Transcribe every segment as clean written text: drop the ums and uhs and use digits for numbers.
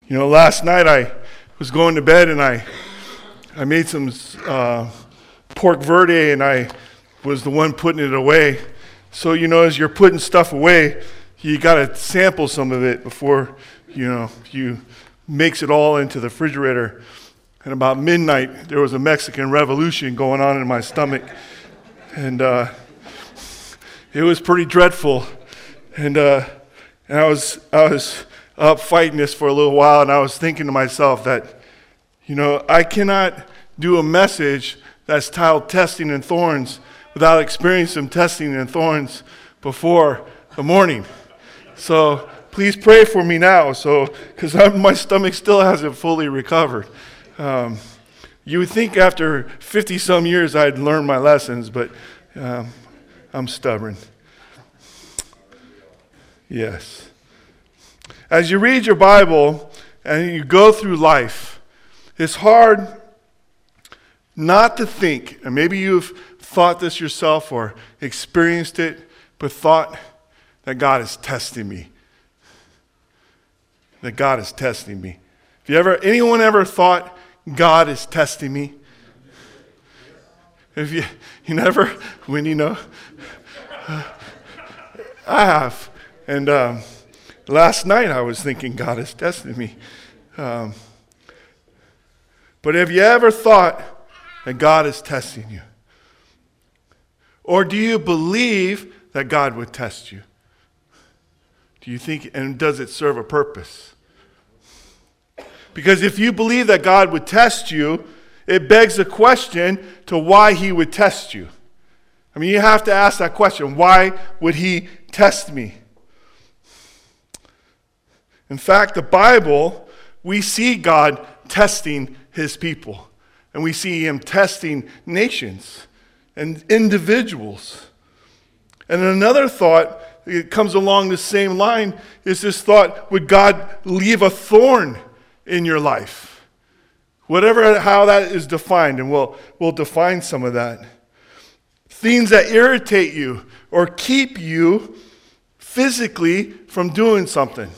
Last night I was going to bed and I made some pork verde and I was the one putting it away. So, as you're putting stuff away, you got to sample some of it before, you mix it all into the refrigerator. And about midnight, there was a Mexican revolution going on in my stomach. And it was pretty dreadful. And I was up fighting this for a little while, and I was thinking to myself that, I cannot do a message that's titled Testing and Thorns without experiencing some testing and thorns before the morning. So please pray for me now, because my stomach still hasn't fully recovered. You would think after 50-some years I'd learned my lessons, but I'm stubborn. Yes. As you read your Bible and you go through life, it's hard not to think, and maybe you've thought this yourself or experienced it, but thought that God is testing me. That God is testing me. Anyone ever thought God is testing me? If you never, I have. And last night I was thinking God is testing me. But have you ever thought that God is testing you? Or do you believe that God would test you? Do you think, and does it serve a purpose? Because if you believe that God would test you, it begs the question to why he would test you. You have to ask that question. Why would he test me? In fact, the Bible, we see God testing his people. And we see him testing nations and individuals. And another thought that comes along the same line is this thought, would God leave a thorn in your life? How that is defined, and we'll define some of that. Things that irritate you or keep you physically from doing something.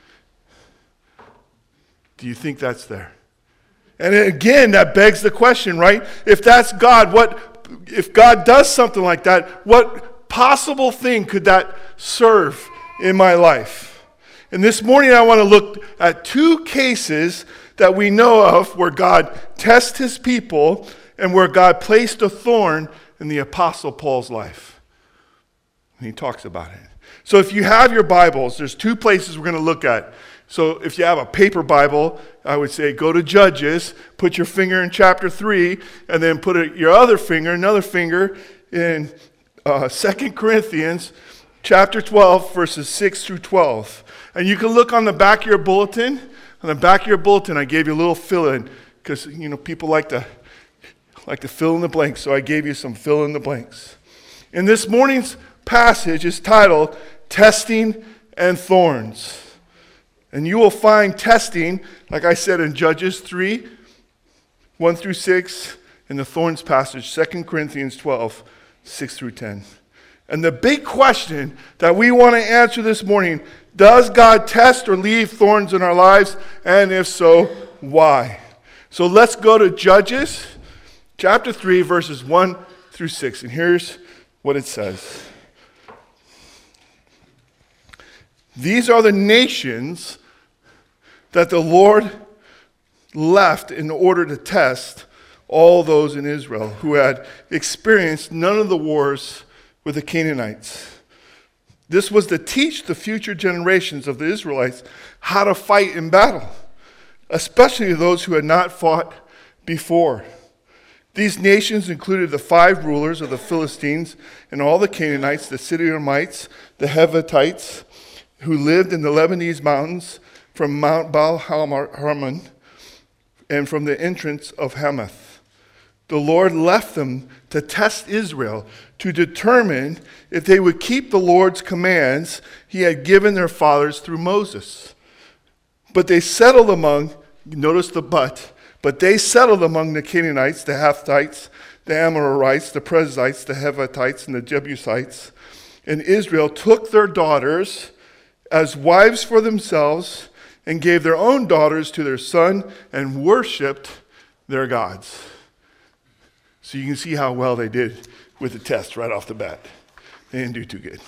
Do you think that's there? And again, that begs the question, right? If that's God, if God does something like that, what possible thing could that serve in my life? And this morning I want to look at two cases that we know of where God tests his people and where God placed a thorn in the Apostle Paul's life. And he talks about it. So if you have your Bibles, there's two places we're going to look at. So if you have a paper Bible, I would say go to Judges, put your finger in chapter 3, and then put another finger in 2 Corinthians chapter 12, verses 6 through 12. And you can look on the back of your bulletin. On the back of your bulletin, I gave you a little fill-in, because people like to fill in the blanks, so I gave you some fill in the blanks. And this morning's passage is titled Testing and Thorns. And you will find testing, like I said, in Judges 3, 1 through 6, in the thorns passage, 2 Corinthians 12, 6 through 10. And the big question that we want to answer this morning, does God test or leave thorns in our lives? And if so, why? So let's go to Judges chapter 3, verses 1 through 6. And here's what it says. These are the nations that the Lord left in order to test all those in Israel who had experienced none of the wars with the Canaanites. This was to teach the future generations of the Israelites how to fight in battle, especially those who had not fought before. These nations included the 5 rulers of the Philistines and all the Canaanites, the Sidonites, the Hivitites, who lived in the Lebanese mountains from Mount Baal-Hermon and from the entrance of Hamath. The Lord left them to test Israel, to determine if they would keep the Lord's commands he had given their fathers through Moses. But they settled among, notice the but they settled among the Canaanites, the Hittites, the Amorites, the Perizzites, the Hivitites, and the Jebusites. And Israel took their daughters as wives for themselves and gave their own daughters to their son and worshipped their gods. So you can see how well they did with the test right off the bat. They didn't do too good.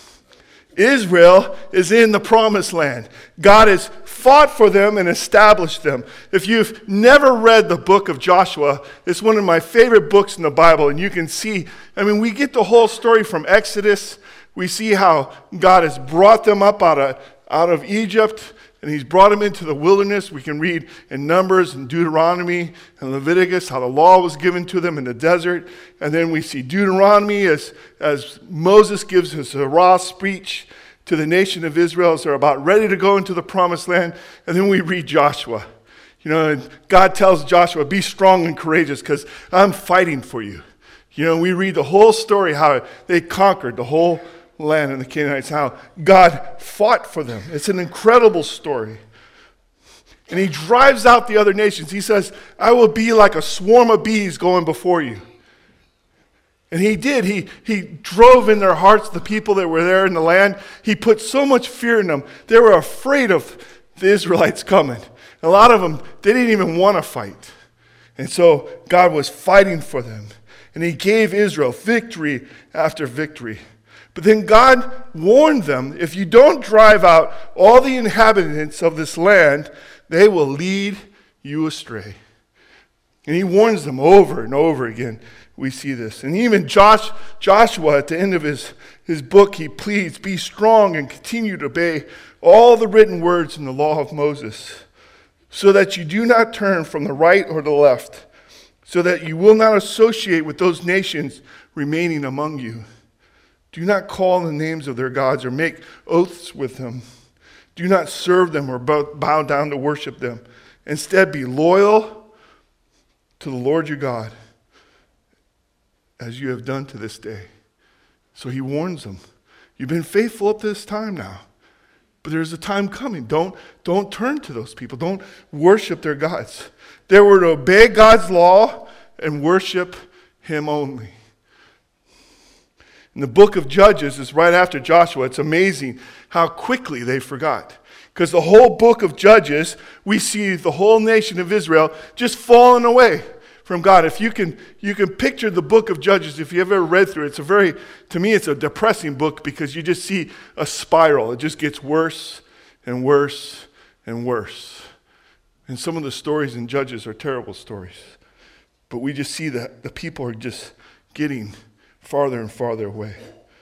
Israel is in the promised land. God has fought for them and established them. If you've never read the book of Joshua, it's one of my favorite books in the Bible, and you can see, we get the whole story from Exodus. We see how God has brought them up out of Egypt, and he's brought them into the wilderness. We can read in Numbers and Deuteronomy and Leviticus how the law was given to them in the desert. And then we see Deuteronomy as Moses gives his hurrah speech to the nation of Israel as they're about ready to go into the promised land. And then we read Joshua. And God tells Joshua, be strong and courageous because I'm fighting for you. We read the whole story, how they conquered the whole land and the Canaanites, how God fought for them. It's an incredible story. And he drives out the other nations. He says, I will be like a swarm of bees going before you. And he did. He drove in their hearts the people that were there in the land. He put so much fear in them. They were afraid of the Israelites coming. A lot of them, they didn't even want to fight. And so God was fighting for them. And he gave Israel victory after victory. But then God warned them, if you don't drive out all the inhabitants of this land, they will lead you astray. And he warns them over and over again. We see this. And even Joshua, at the end of his book, he pleads, be strong and continue to obey all the written words in the law of Moses, so that you do not turn from the right or the left, so that you will not associate with those nations remaining among you. Do not call on the names of their gods or make oaths with them. Do not serve them or bow down to worship them. Instead, be loyal to the Lord your God, as you have done to this day. So he warns them. You've been faithful up to this time now, but there's a time coming. Don't turn to those people. Don't worship their gods. They were to obey God's law and worship him only. And the book of Judges is right after Joshua. It's amazing how quickly they forgot. Because the whole book of Judges, we see the whole nation of Israel just falling away from God. If you can picture the book of Judges, if you've ever read through it, to me it's a depressing book because you just see a spiral. It just gets worse and worse and worse. And some of the stories in Judges are terrible stories. But we just see that the people are just getting farther and farther away.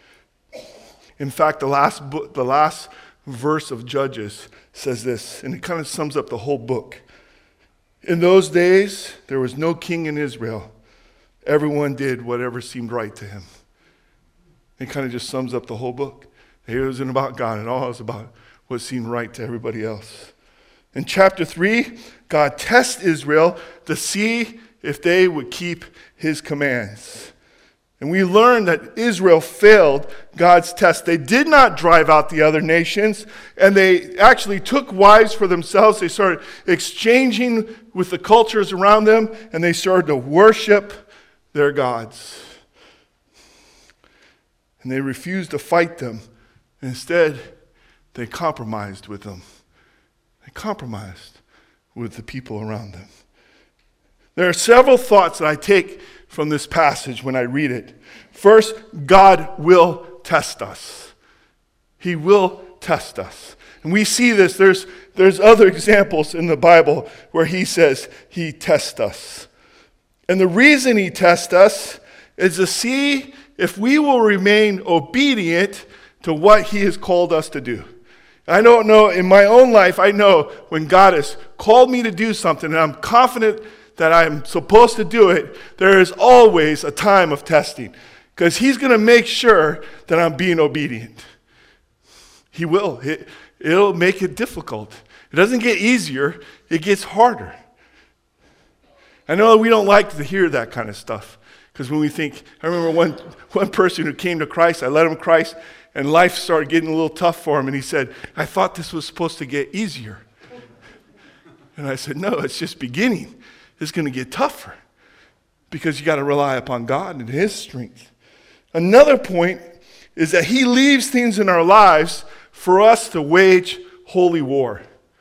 In fact, the last verse of Judges says this, and it kind of sums up the whole book. In those days, there was no king in Israel. Everyone did whatever seemed right to him. It kind of just sums up the whole book. It wasn't about God at all. It was about what seemed right to everybody else. In chapter 3, God tests Israel to see if they would keep his commands. And we learn that Israel failed God's test. They did not drive out the other nations, and they actually took wives for themselves. They started exchanging with the cultures around them, and they started to worship their gods. And they refused to fight them. Instead, they compromised with them. They compromised with the people around them. There are several thoughts that I take from this passage when I read it. First, God will test us. He will test us. And we see this. There's other examples in the Bible where he says he tests us. And the reason he tests us is to see if we will remain obedient to what he has called us to do. I don't know, in my own life, I know when God has called me to do something and I'm confident that I'm supposed to do it, there is always a time of testing. Because he's going to make sure that I'm being obedient. He will. It'll make it difficult. It doesn't get easier, it gets harder. I know we don't like to hear that kind of stuff. Because when we think, I remember one person who came to Christ, I led him to Christ, and life started getting a little tough for him, and he said, I thought this was supposed to get easier. And I said, no, it's just beginning. It's going to get tougher because you got to rely upon God and his strength. Another point is that he leaves things in our lives for us to wage holy war.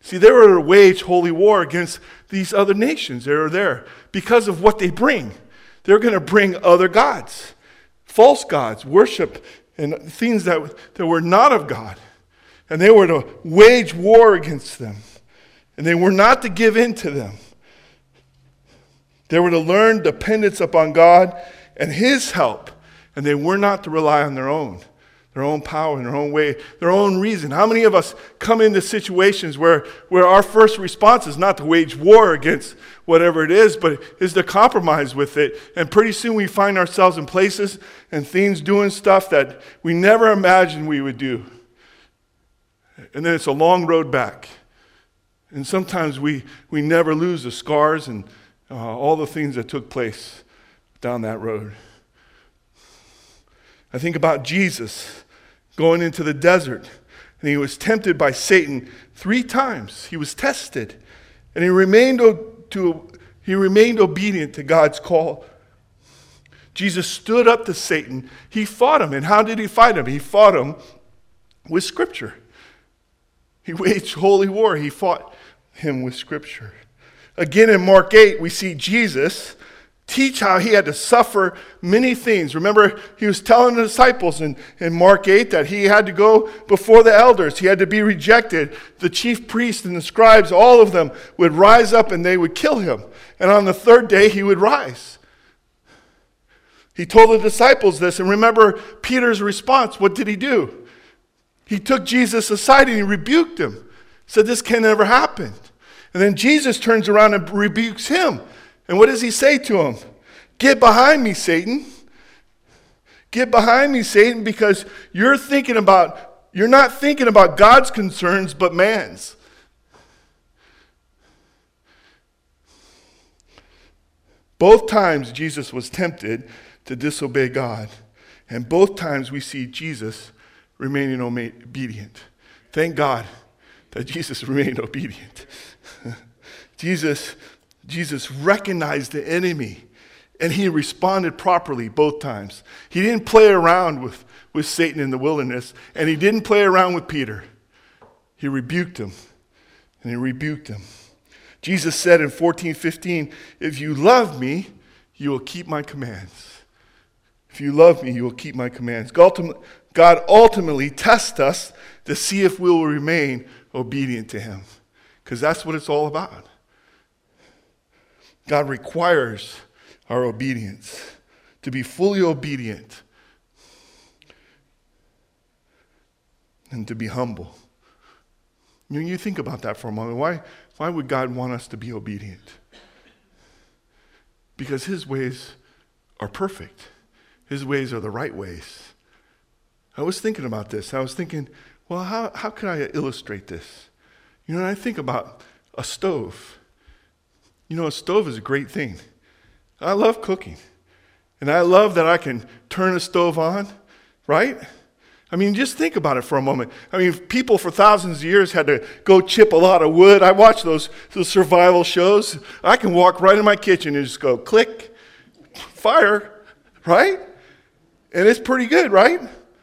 See, they were to wage holy war against these other nations that are there because of what they bring. They're going to bring other gods, false gods, worship, and things that were not of God. And they were to wage war against them. And they were not to give in to them. They were to learn dependence upon God and His help. And they were not to rely on their own power, and their own way, their own reason. How many of us come into situations where our first response is not to wage war against whatever it is, but is to compromise with it? And pretty soon we find ourselves in places and things doing stuff that we never imagined we would do. And then it's a long road back. And sometimes we never lose the scars and all the things that took place down that road. I think about Jesus going into the desert, and he was tempted by Satan 3 times. He was tested, and he remained obedient to God's call. Jesus stood up to Satan. He fought him. And how did he fight him? He fought him with Scripture. He waged holy war. He fought him with Scripture. Again, in Mark 8, we see Jesus teach how he had to suffer many things. Remember, he was telling the disciples in Mark 8 that he had to go before the elders. He had to be rejected. The chief priests and the scribes, all of them, would rise up and they would kill him. And on the 3rd day, he would rise. He told the disciples this, and remember Peter's response. What did he do? He took Jesus aside and he rebuked him. Said, this can never happen. And then Jesus turns around and rebukes him. And what does he say to him? Get behind me, Satan. Get behind me, Satan, because you're not thinking about God's concerns, but man's. Both times Jesus was tempted to disobey God. And both times we see Jesus remaining obedient. Thank God that Jesus remained obedient. Jesus recognized the enemy, and he responded properly both times. He didn't play around with Satan in the wilderness, and he didn't play around with Peter. He rebuked him, and he rebuked him. Jesus said in 14:15, if you love me, you will keep my commands. If you love me, you will keep my commands. God ultimately tests us to see if we will remain obedient to him, because that's what it's all about. God requires our obedience, to be fully obedient and to be humble. You think about that for a moment. Why would God want us to be obedient? Because his ways are perfect. His ways are the right ways. I was thinking about this. I was thinking, well, how can I illustrate this? And I think about a stove. A stove is a great thing. I love cooking. And I love that I can turn a stove on, right? Just think about it for a moment. People for thousands of years had to go chip a lot of wood. I watch those survival shows. I can walk right in my kitchen and just go click, fire, right? And it's pretty good, right?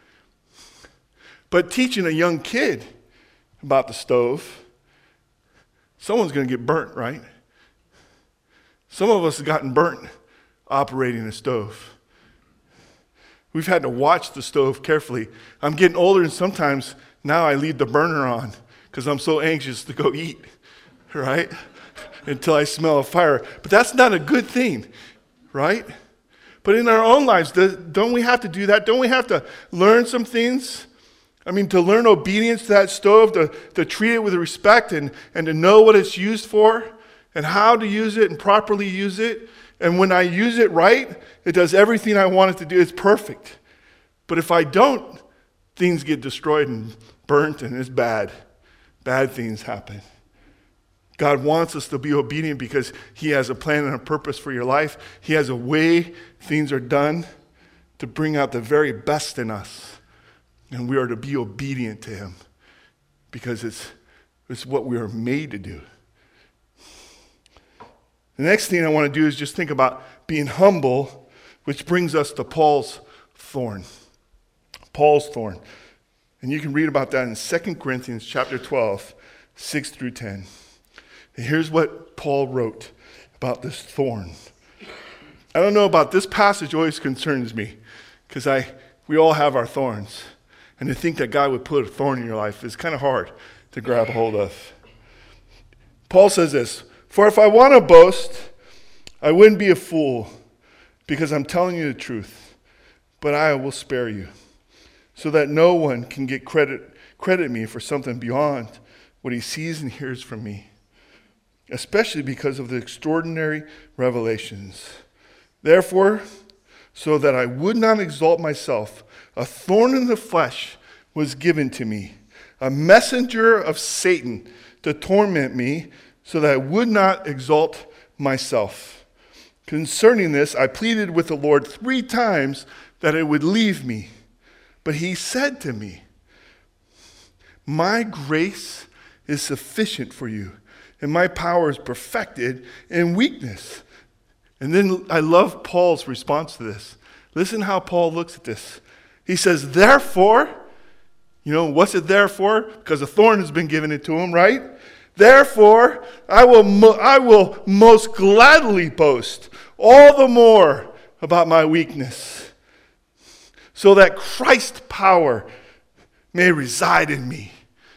But teaching a young kid about the stove, someone's going to get burnt, right? Some of us have gotten burnt operating a stove. We've had to watch the stove carefully. I'm getting older, and sometimes now I leave the burner on because I'm so anxious to go eat, right? Until I smell a fire. But that's not a good thing, right? But in our own lives, don't we have to do that? Don't we have to learn some things? To learn obedience to that stove, to treat it with respect and to know what it's used for and how to use it and properly use it. And when I use it right, it does everything I want it to do. It's perfect. But if I don't, things get destroyed and burnt, and it's bad. Bad things happen. God wants us to be obedient because he has a plan and a purpose for your life. He has a way things are done to bring out the very best in us. And we are to be obedient to him because it's what we are made to do. The next thing I want to do is just think about being humble, which brings us to Paul's thorn. Paul's thorn. And you can read about that in 2 Corinthians chapter 12. 6 through 10. And here's what Paul wrote about this thorn. I don't know about this passage always concerns me because we all have our thorns. And to think that God would put a thorn in your life is kind of hard to grab hold of. Paul says this, "For if I want to boast, I wouldn't be a fool because I'm telling you the truth, but I will spare you so that no one can get credit me for something beyond what he sees and hears from me, especially because of the extraordinary revelations. Therefore, so that I would not exalt myself, a thorn in the flesh was given to me, a messenger of Satan to torment me so that I would not exalt myself. Concerning this, I pleaded with the Lord 3 times that it would leave me. But he said to me, 'My grace is sufficient for you, and my power is perfected in weakness.'" And then I love Paul's response to this. Listen how Paul looks at this. He says, "Therefore," what's it there for? Because a thorn has been given to him, right? "Therefore, I will most gladly boast all the more about my weakness, so that Christ's power may reside in me.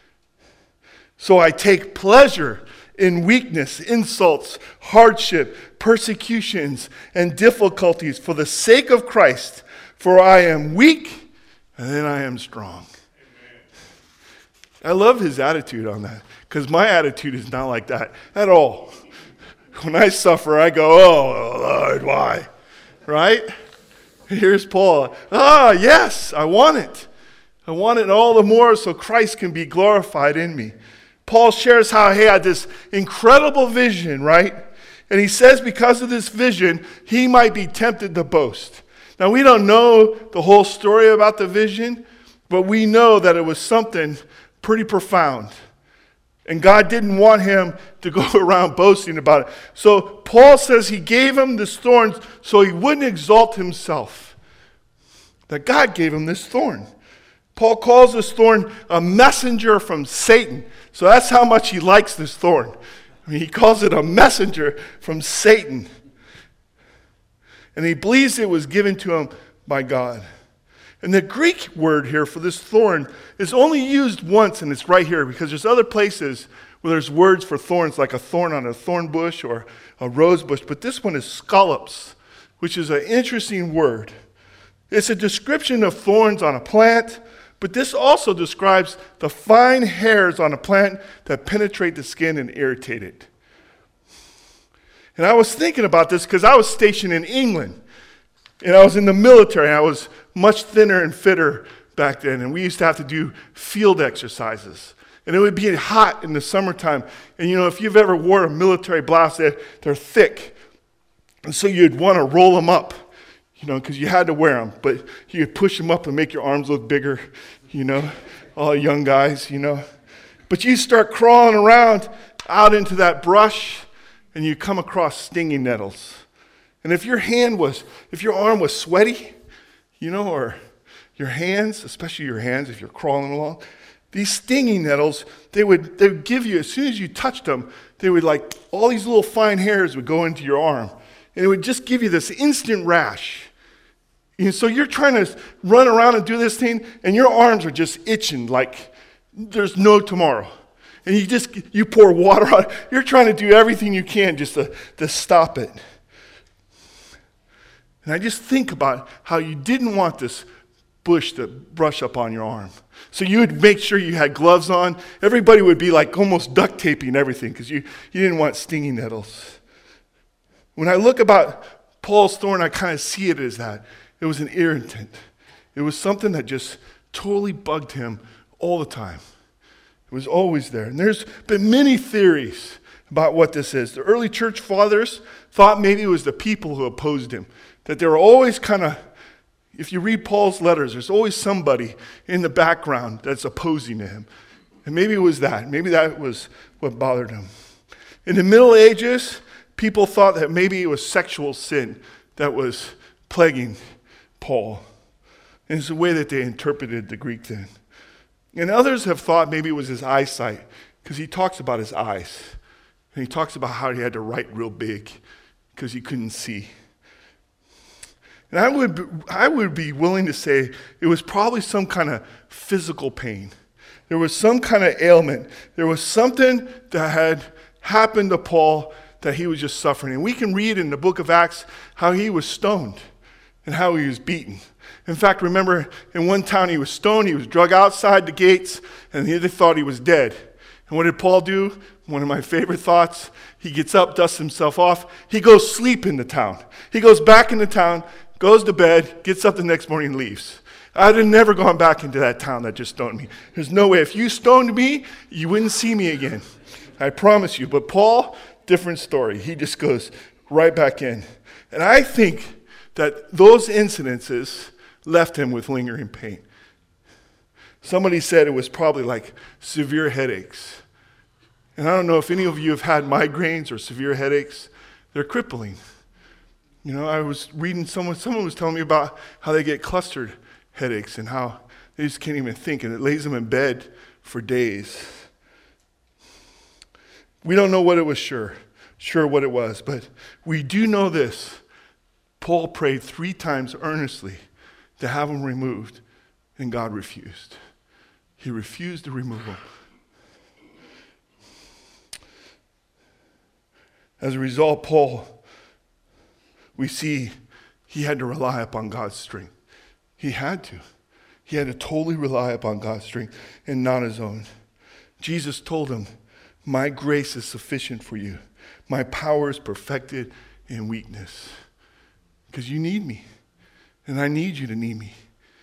So I take pleasure in weakness, insults, hardship, persecutions, and difficulties for the sake of Christ. For I am weak, and then I am strong." Amen. I love his attitude on that, because my attitude is not like that at all. When I suffer, I go, "Oh, Lord, why?" Right? Here's Paul. Yes, I want it. I want it all the more so Christ can be glorified in me. Paul shares how he had this incredible vision, right? And he says because of this vision, he might be tempted to boast. Now, we don't know the whole story about the vision, but we know that it was something pretty profound. And God didn't want him to go around boasting about it. So Paul says he gave him this thorn so he wouldn't exalt himself. That God gave him this thorn. Paul calls this thorn a messenger from Satan. So that's how much he likes this thorn. He calls it a messenger from Satan. And he believes it was given to him by God. And the Greek word here for this thorn is only used once, and it's right here, because there's other places where there's words for thorns, like a thorn on a thorn bush or a rose bush. But this one is scallops, which is an interesting word. It's a description of thorns on a plant, but this also describes the fine hairs on a plant that penetrate the skin and irritate it. And I was thinking about this because I was stationed in England. And I was in the military. I was much thinner and fitter back then. And we used to have to do field exercises. And it would be hot in the summertime. And if you've ever wore a military blouse, they're thick. And so you'd want to roll them up, because you had to wear them. But you'd push them up and make your arms look bigger, all young guys, But you start crawling around out into that brush, and you come across stinging nettles. And if your arm was sweaty, or your hands, especially your hands if you're crawling along, these stinging nettles, they would give you, as soon as you touched them, they would all these little fine hairs would go into your arm. And it would just give you this instant rash. So you're trying to run around and do this thing, and your arms are just itching like there's no tomorrow. And you pour water on it. You're trying to do everything you can just to stop it. And I just think about how you didn't want this bush to brush up on your arm. So you would make sure you had gloves on. Everybody would be almost duct taping everything because you didn't want stinging nettles. When I look about Paul's thorn, I kind of see it as that. It was an irritant. It was something that just totally bugged him all the time. It was always there. And there's been many theories about what this is. The early church fathers thought maybe it was the people who opposed him. That they were always if you read Paul's letters, there's always somebody in the background that's opposing to him. And maybe it was that. Maybe that was what bothered him. In the Middle Ages, people thought that maybe it was sexual sin that was plaguing Paul. And it's the way that they interpreted the Greek then. And others have thought maybe it was his eyesight because he talks about his eyes. And he talks about how he had to write real big because he couldn't see. And I would be willing to say it was probably some kind of physical pain. There was some kind of ailment. There was something that had happened to Paul that he was just suffering. And we can read in the book of Acts how he was stoned and how he was beaten. In fact, remember, in one town he was stoned, he was dragged outside the gates, and they thought he was dead. And what did Paul do? One of my favorite thoughts, he gets up, dusts himself off, he goes sleep in the town. He goes back into town, goes to bed, gets up the next morning and leaves. I'd have never gone back into that town that just stoned me. There's no way. If you stoned me, you wouldn't see me again. I promise you. But Paul, different story. He just goes right back in. And I think that those incidences left him with lingering pain. Somebody said it was probably like severe headaches. And I don't know if any of you have had migraines or severe headaches. They're crippling. You know, I was reading someone was telling me about how they get clustered headaches and how they just can't even think, and it lays them in bed for days. We don't know what it was sure what it was, but we do know this. Paul prayed 3 times earnestly to have them removed, and God refused. He refused to remove them. As a result, Paul, we see he had to rely upon God's strength. He had to. He had to totally rely upon God's strength and not his own. Jesus told him, my grace is sufficient for you. My power is perfected in weakness. Because you need me. And I need you to need me.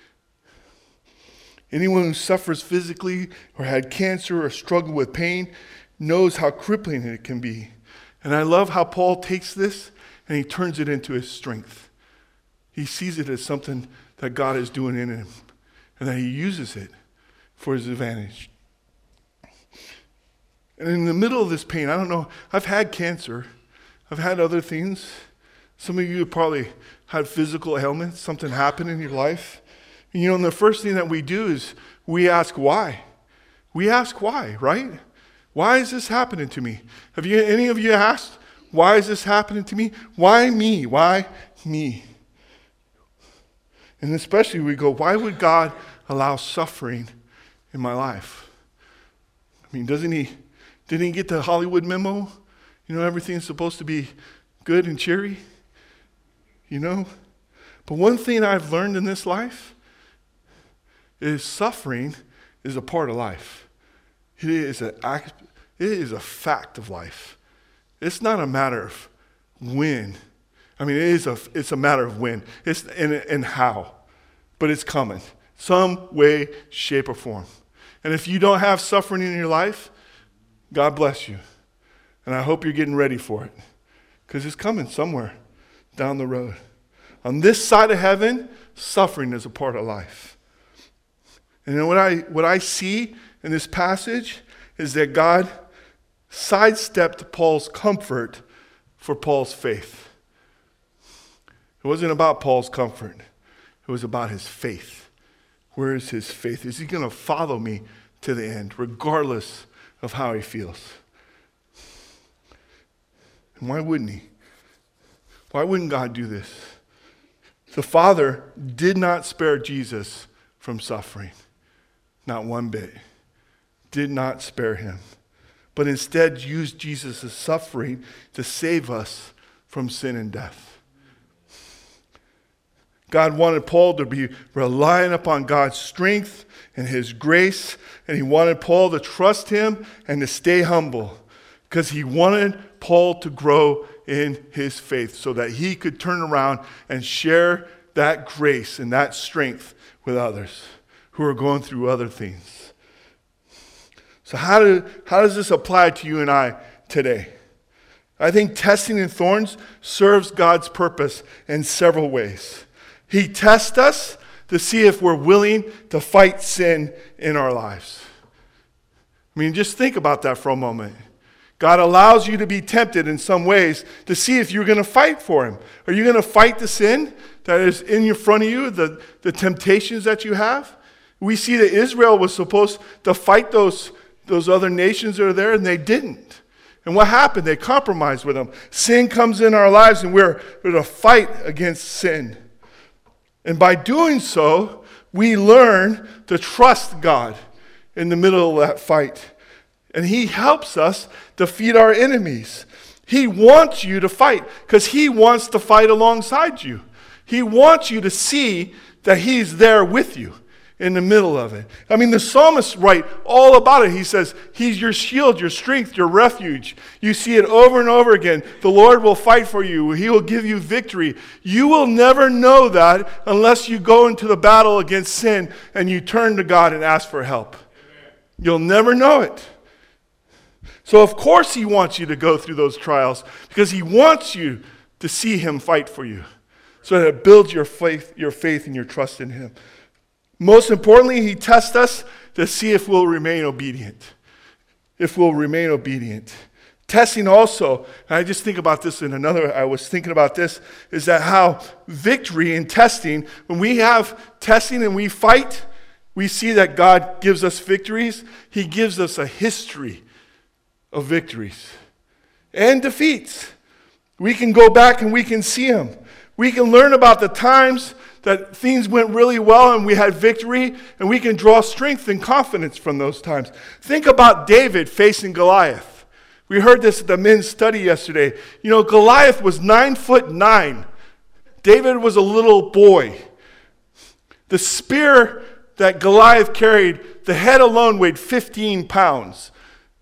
Anyone who suffers physically or had cancer or struggled with pain knows how crippling it can be. And I love how Paul takes this and he turns it into his strength. He sees it as something that God is doing in him and that he uses it for his advantage. And in the middle of this pain, I don't know, I've had cancer. I've had other things. Some of you have probably had physical ailments, something happened in your life. And you know, and the first thing that we do is we ask why. We ask why, right? Why is this happening to me? Have you any of you asked, why is this happening to me? Why me? Why me? And especially we go, why would God allow suffering in my life? I mean, didn't he get the Hollywood memo? You know, everything's supposed to be good and cheery, you know? But one thing I've learned in this life is suffering is a part of life. It is a fact of life. It's not a matter of when. I mean, it's a matter of when. It's and how. But it's coming. Some way, shape, or form. And if you don't have suffering in your life, God bless you. And I hope you're getting ready for it. Because it's coming somewhere down the road. On this side of heaven, suffering is a part of life. And then what I see in this passage is that God sidestepped Paul's comfort for Paul's faith. It wasn't about Paul's comfort. It was about his faith. Where is his faith? Is he going to follow me to the end, regardless of how he feels? And why wouldn't he? Why wouldn't God do this? The Father did not spare Jesus from suffering. Not one bit. Did not spare him. But instead used Jesus' suffering to save us from sin and death. God wanted Paul to be relying upon God's strength and his grace, and he wanted Paul to trust him and to stay humble because he wanted Paul to grow in his faith so that he could turn around and share that grace and that strength with others who are going through other things. So how does this apply to you and I today? I think testing in thorns serves God's purpose in several ways. He tests us to see if we're willing to fight sin in our lives. I mean, just think about that for a moment. God allows you to be tempted in some ways to see if you're going to fight for him. Are you going to fight the sin that is in front of you, the temptations that you have? We see that Israel was supposed to fight those those other nations that are there, and they didn't. And what happened? They compromised with them. Sin comes in our lives, and we're to fight against sin. And by doing so, we learn to trust God in the middle of that fight. And he helps us defeat our enemies. He wants you to fight because he wants to fight alongside you. He wants you to see that he's there with you in the middle of it. I mean, the psalmist writes all about it. He says, he's your shield, your strength, your refuge. You see it over and over again. The Lord will fight for you. He will give you victory. You will never know that unless you go into the battle against sin and you turn to God and ask for help. Amen. You'll never know it. So of course he wants you to go through those trials because he wants you to see him fight for you so that it builds your faith and your trust in him. Most importantly, he tests us to see if we'll remain obedient. If we'll remain obedient. Testing also, and I just think about this I was thinking about this, is that how victory in testing, when we have testing and we fight, we see that God gives us victories. He gives us a history of victories and defeats. We can go back and we can see them. We can learn about the times that things went really well and we had victory, and we can draw strength and confidence from those times. Think about David facing Goliath. We heard this at the men's study yesterday. You know, Goliath was 9'9". David was a little boy. The spear that Goliath carried, the head alone weighed 15 pounds.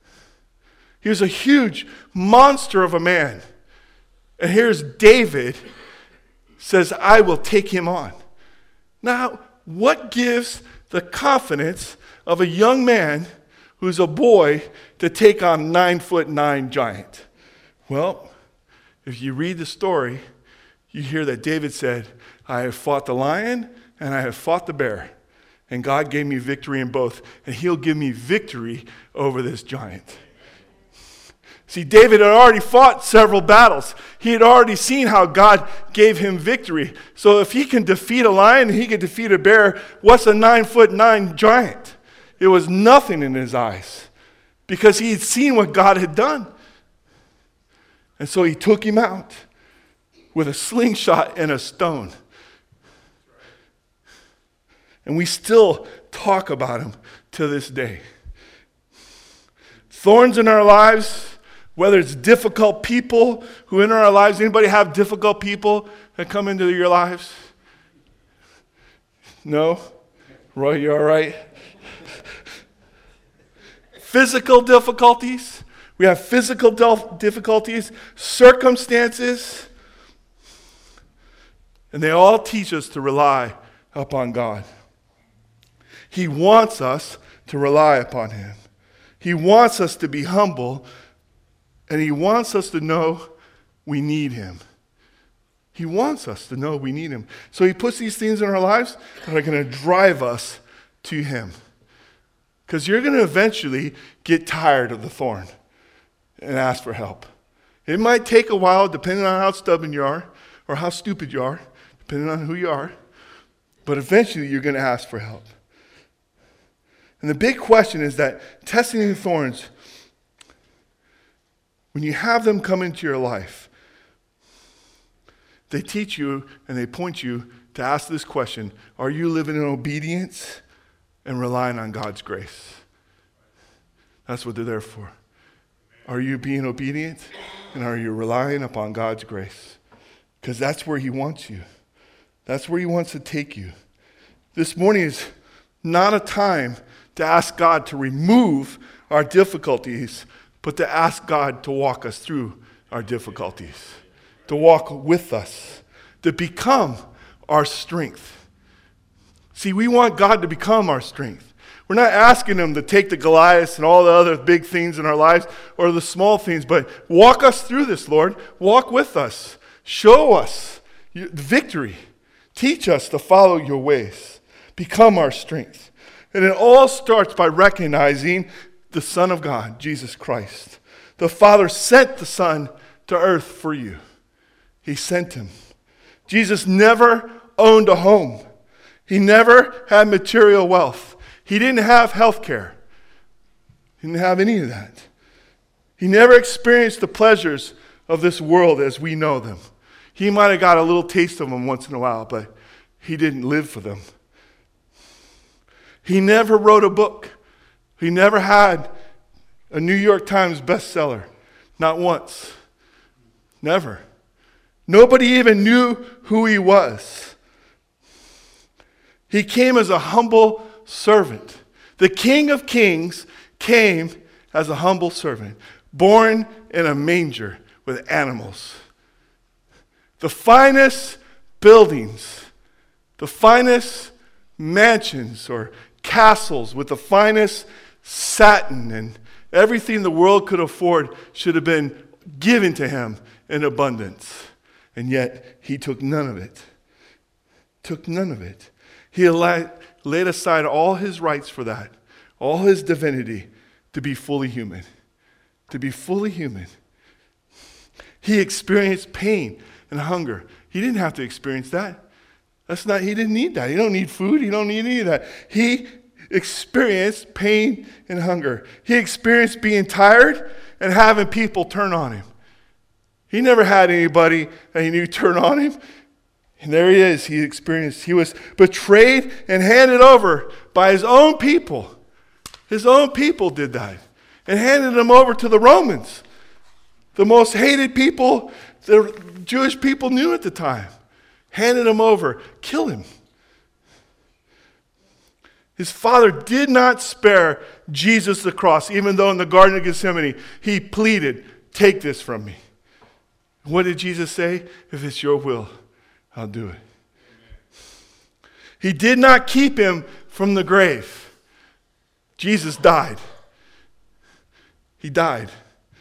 He was a huge monster of a man. And here's David says, I will take him on. Now, what gives the confidence of a young man who's a boy to take on 9'9" giant? Well, if you read the story, you hear that David said, I have fought the lion and I have fought the bear. And God gave me victory in both. And he'll give me victory over this giant. See, David had already fought several battles. He had already seen how God gave him victory. So if he can defeat a lion and he can defeat a bear, what's a 9'9" giant? It was nothing in his eyes because he had seen what God had done. And so he took him out with a slingshot and a stone. And we still talk about him to this day. Thorns in our lives, whether it's difficult people who enter our lives. Anybody have difficult people that come into your lives? No? Roy, you all right? Physical difficulties. We have physical difficulties, circumstances. And they all teach us to rely upon God. He wants us to rely upon him. He wants us to be humble. And he wants us to know we need him. He wants us to know we need him. So he puts these things in our lives that are going to drive us to him. Because you're going to eventually get tired of the thorn and ask for help. It might take a while, depending on how stubborn you are or how stupid you are, depending on who you are. But eventually you're going to ask for help. And the big question is that testing the thorns, when you have them come into your life, they teach you and they point you to ask this question: are you living in obedience and relying on God's grace? That's what they're there for. Are you being obedient and are you relying upon God's grace? Because that's where he wants you. That's where he wants to take you. This morning is not a time to ask God to remove our difficulties, but to ask God to walk us through our difficulties, to walk with us, to become our strength. See, we want God to become our strength. We're not asking him to take the Goliaths and all the other big things in our lives or the small things, but walk us through this, Lord. Walk with us. Show us victory. Teach us to follow your ways. Become our strength. And it all starts by recognizing the Son of God, Jesus Christ. The Father sent the Son to earth for you. He sent him. Jesus never owned a home. He never had material wealth. He didn't have health care. He didn't have any of that. He never experienced the pleasures of this world as we know them. He might have got a little taste of them once in a while, but he didn't live for them. He never wrote a book. He never had a New York Times bestseller. Not once. Never. Nobody even knew who he was. He came as a humble servant. The King of Kings came as a humble servant, born in a manger with animals. The finest buildings, the finest mansions or castles with the finest satin and everything the world could afford should have been given to him in abundance. And yet, he took none of it. Took none of it. He laid aside all his rights for that, all his divinity, to be fully human. To be fully human. He experienced pain and hunger. He didn't have to experience that. He didn't need that. He don't need food. He don't need any of that. He experienced pain and hunger. He experienced being tired and having people turn on him. He never had anybody that he knew turn on him. And there he is. He was betrayed and handed over by his own people. His own people did that. And handed him over to the Romans. The most hated people the Jewish people knew at the time. Handed him over. Kill him. His Father did not spare Jesus the cross, even though in the Garden of Gethsemane he pleaded, take this from me. What did Jesus say? If it's your will, I'll do it. He did not keep him from the grave. Jesus died. He died.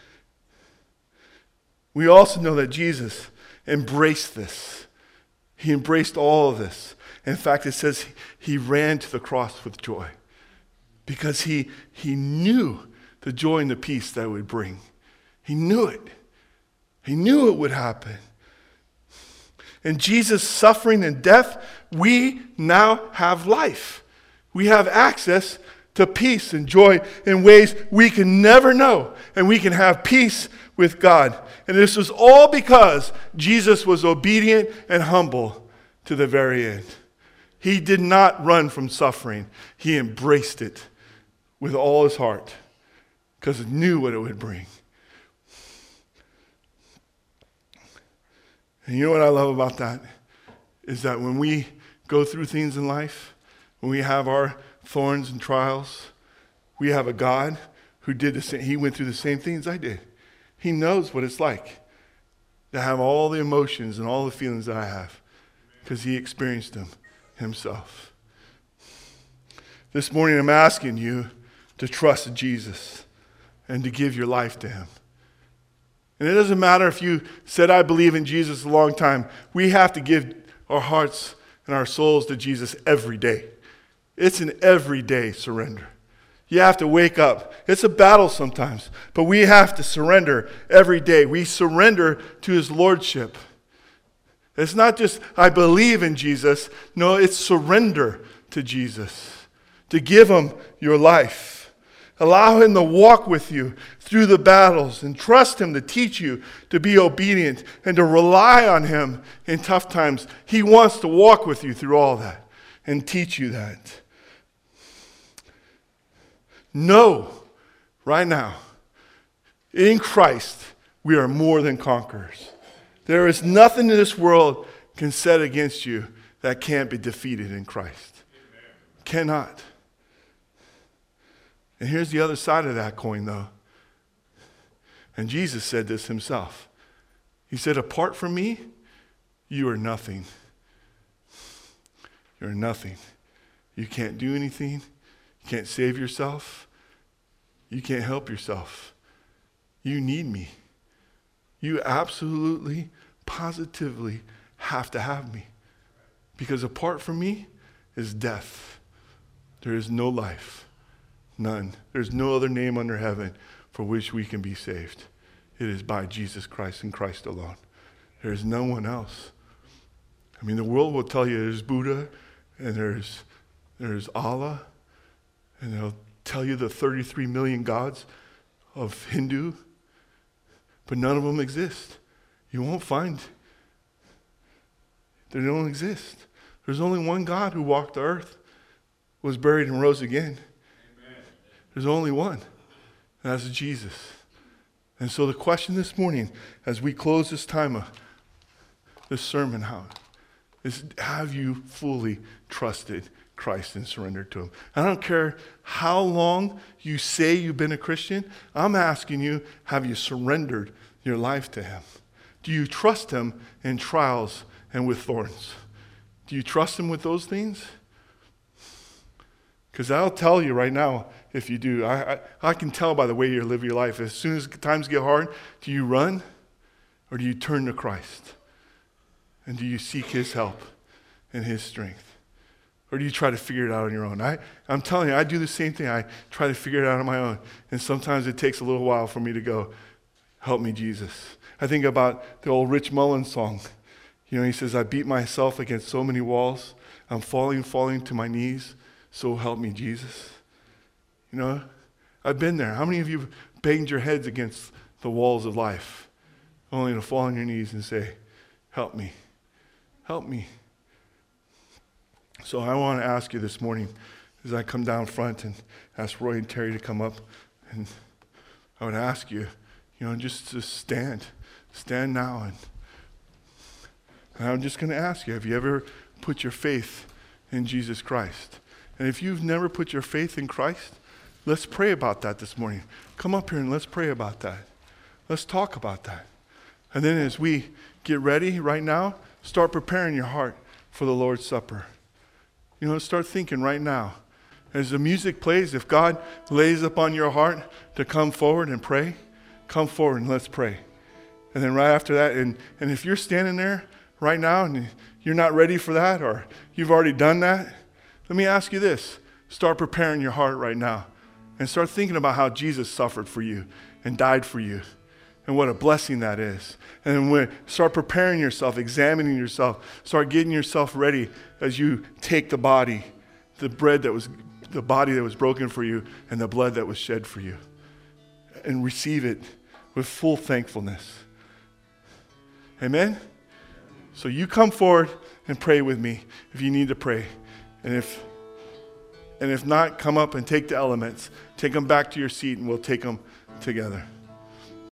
We also know that Jesus embraced this. He embraced all of this. In fact, it says he ran to the cross with joy because he knew the joy and the peace that it would bring. He knew it. He knew it would happen. In Jesus' suffering and death, we now have life. We have access to peace and joy in ways we can never know. And we can have peace with God. And this was all because Jesus was obedient and humble to the very end. He did not run from suffering. He embraced it with all his heart because he knew what it would bring. And you know what I love about that? Is that when we go through things in life, when we have our thorns and trials, we have a God who did the same. He went through the same things I did. He knows what it's like to have all the emotions and all the feelings that I have because he experienced them himself. This morning I'm asking you to trust Jesus and to give your life to him. And it doesn't matter if you said, I believe in Jesus a long time. We have to give our hearts and our souls to Jesus every day. It's an everyday surrender. You have to wake up. It's a battle sometimes, but we have to surrender every day. We surrender to his lordship. It's not just, I believe in Jesus. No, it's surrender to Jesus. To give him your life. Allow him to walk with you through the battles and trust him to teach you to be obedient and to rely on him in tough times. He wants to walk with you through all that and teach you that. Know right now, in Christ, we are more than conquerors. There is nothing in this world can set against you that can't be defeated in Christ. Amen. Cannot. And here's the other side of that coin, though. And Jesus said this himself. He said, apart from me, you are nothing. You're nothing. You can't do anything. You can't save yourself. You can't help yourself. You need me. You absolutely, positively have to have me. Because apart from me is death. There is no life. None. There's no other name under heaven for which we can be saved. It is by Jesus Christ and Christ alone. There is no one else. I mean, the world will tell you there's Buddha and there's Allah, and they'll tell you the 33 million gods of Hindu, but none of them exist. You won't find. They don't exist. There's only one God who walked the earth, was buried and rose again. Amen. There's only one, and that's Jesus. And so the question this morning, as we close this time of this sermon, is have you fully trusted Christ and surrendered to him? I don't care how long you say you've been a Christian. I'm asking you, have you surrendered your life to him? Do you trust him in trials and with thorns? Do you trust him with those things? Because I'll tell you right now, if you do, I can tell by the way you live your life. As soon as times get hard, do you run or do you turn to Christ? And do you seek his help and his strength? Or do you try to figure it out on your own? I'm telling you, I do the same thing. I try to figure it out on my own. And sometimes it takes a little while for me to go, help me, Jesus. I think about the old Rich Mullins song. You know, he says, I beat myself against so many walls. I'm falling to my knees. So help me, Jesus. You know, I've been there. How many of you have banged your heads against the walls of life, only to fall on your knees and say, help me, help me. So I want to ask you this morning, as I come down front and ask Roy and Terry to come up, and I would ask you, just to stand now. And I'm just going to ask you, have you ever put your faith in Jesus Christ? And if you've never put your faith in Christ, let's pray about that this morning. Come up here and let's pray about that. Let's talk about that. And then as we get ready right now, start preparing your heart for the Lord's Supper. Start thinking right now. As the music plays, if God lays upon your heart to come forward and pray, come forward and let's pray. And then right after that, and if you're standing there right now and you're not ready for that, or you've already done that, let me ask you this. Start preparing your heart right now and start thinking about how Jesus suffered for you and died for you and what a blessing that is. And then start preparing yourself, examining yourself, start getting yourself ready as you take the body, the body that was broken for you and the blood that was shed for you, and receive it with full thankfulness. Amen? So you come forward and pray with me if you need to pray. And if not, come up and take the elements. Take them back to your seat and we'll take them together.